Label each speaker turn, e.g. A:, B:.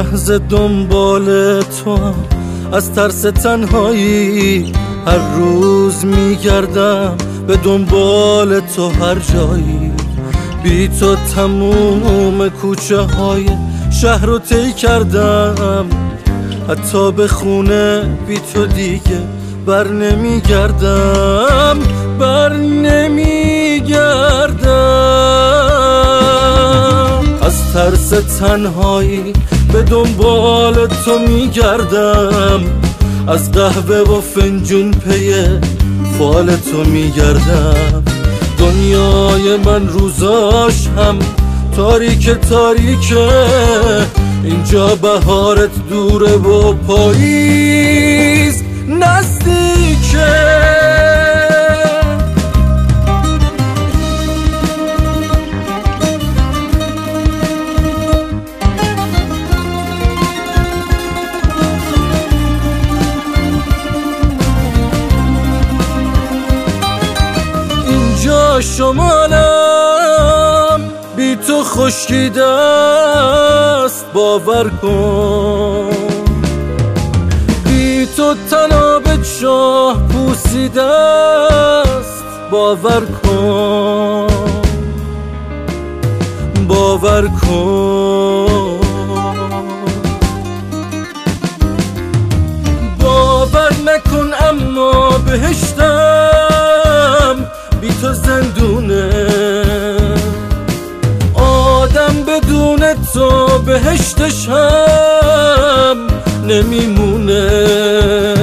A: لحظه دنبال تو هم، از ترس تنهایی هر روز میگردم به دنبال تو هر جایی. بی تو تموم کوچه های شهر رو طی کردم، حتی به خونه بی تو دیگه بر نمیگردم، بر نمیگردم. از ترس تنهایی به دنبال تو میگردم، از قهوه و فنجون پی فال تو میگردم. دنیای من روزاش هم تاریک تاریکه، اینجا بهارت دوره و پاییز نزدیکه. اینجا شمالم بی تو خشکیده است، باور کن. بی تو تناب چاه پوسیده است، باور کن، باور کن. باور نکن اما بهشتم بی تو زندونه، آدم بدون تو بهشتش هم نمیمونه.